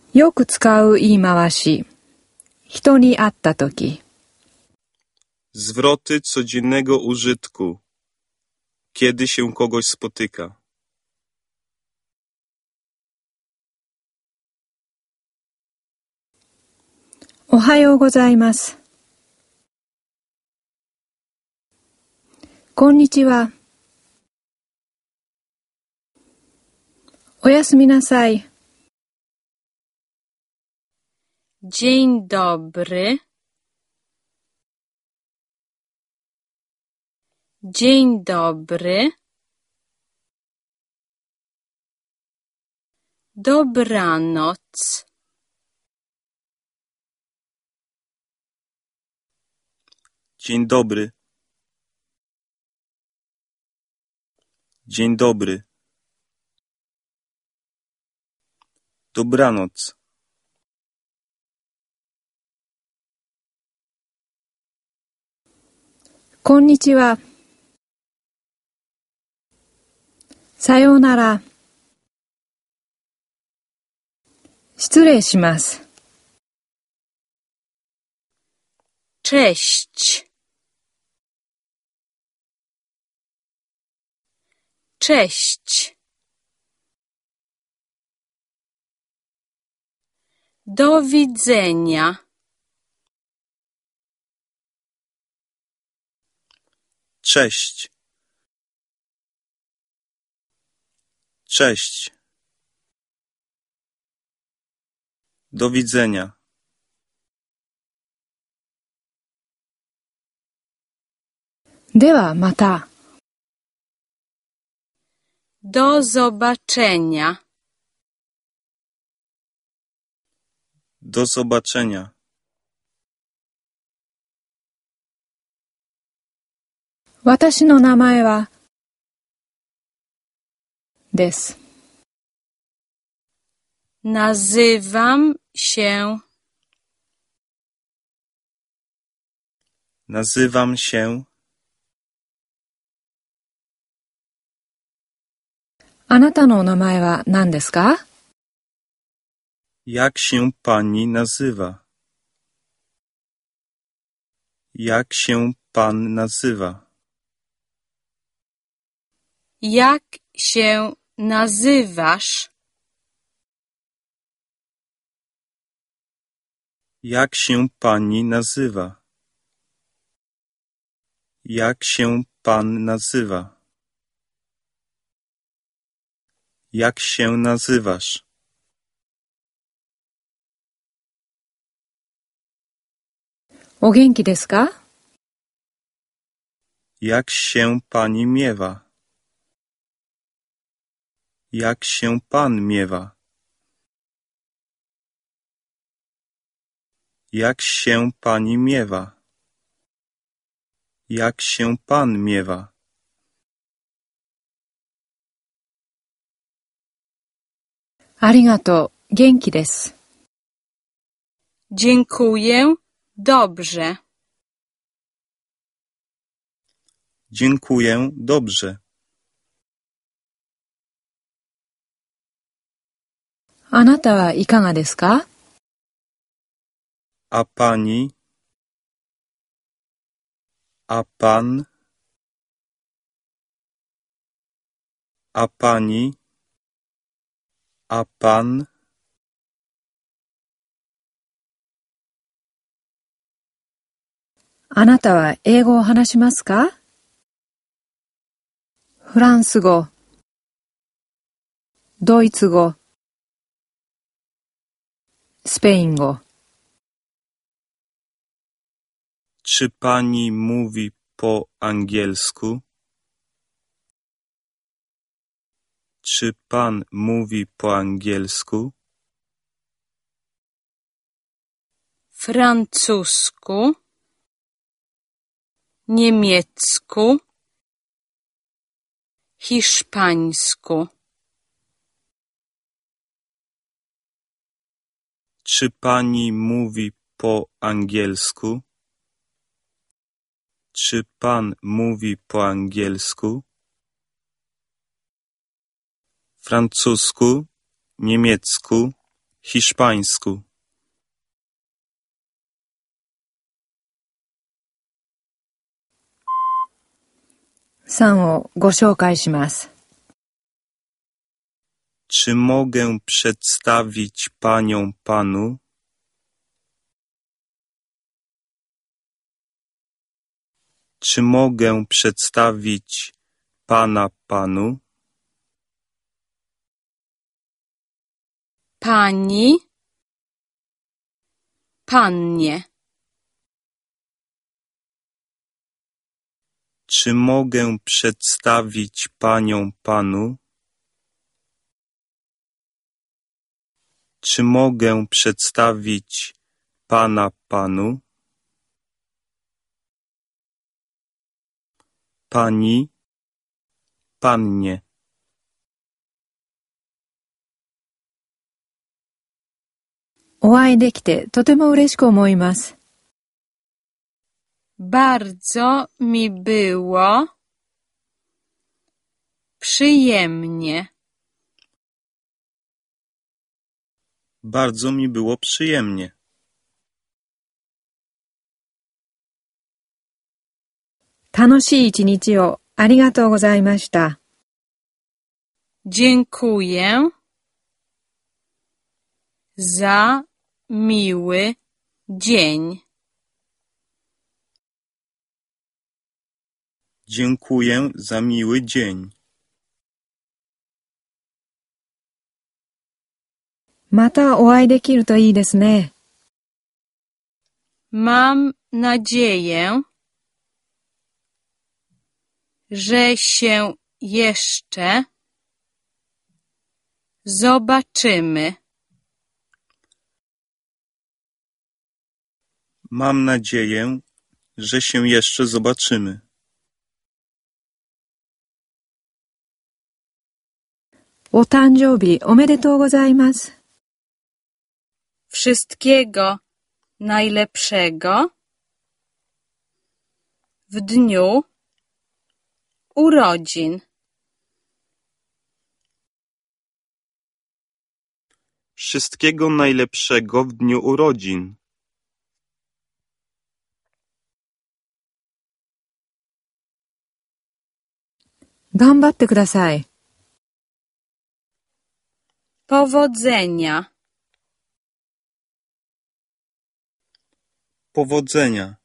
よく使う言い回し。人に会ったとき。 Zwroty codziennego użytku. Kiedy się kogoś spotyka. おはようございます。こんにちは。おやすみなさい。 Dzień dobry. Dzień dobry. Dobranoc. Dzień dobry. Dzień dobry. Dobranoc. こんにちは。さようなら。失礼します。 Cześć. Cześć. Do widzenia. Cześć. Cześć. Do widzenia. ではまた。 Do zobaczenia. Do zobaczenia. 私の名前はです。 Nazywam się. Nazywam się. あなたの名前は何ですか？ Jak się pani nazywa? Jak się pan nazywa? Jak się nazywasz? Jak się pani nazywa? Jak się pan nazywa? Jak się nazywasz? お元気ですか？ Jak się pani miewa? Jak się pan miewa? Jak się pani miewa? Jak się pan miewa? ありがとう。元気です。 Dziękuję. Dobrze. Dziękuję. Dobrze. あなたはいかがですか？ A pani? A pan? A pani? A pan? あなたは英語を話しますか？フランス語、ドイツ語、スペイン語。 Czy pani mówi po angielsku? Czy pan mówi po angielsku? Francusku. Niemiecku. Hiszpańsku. Czy pani mówi po angielsku? Czy pan mówi po angielsku? Francusku, niemiecku, hiszpańsku, 3をご紹介します。 czy mogę przedstawić panią panu? Czy mogę przedstawić pana panu? Pani, pannie. Czy mogę przedstawić panią panu? Czy mogę przedstawić pana panu? Pani, pannie. お会いできてとても嬉しく思います。 Bardzo mi było przyjemnie. Bardzo mi było przyjemnie. 楽しい一日をありがとうございました。 Dziękuję za miły dzień. Dziękuję za miły dzień. またお会いできるといいですね。 Mam nadzieję, że się jeszcze zobaczymy. Mam nadzieję, że się jeszcze zobaczymy. お誕生日おめでとうございます。 Wszystkiego najlepszego w dniu urodzin. Wszystkiego najlepszego w dniu urodzin. 頑張ってください。 Powodzenia. Powodzenia.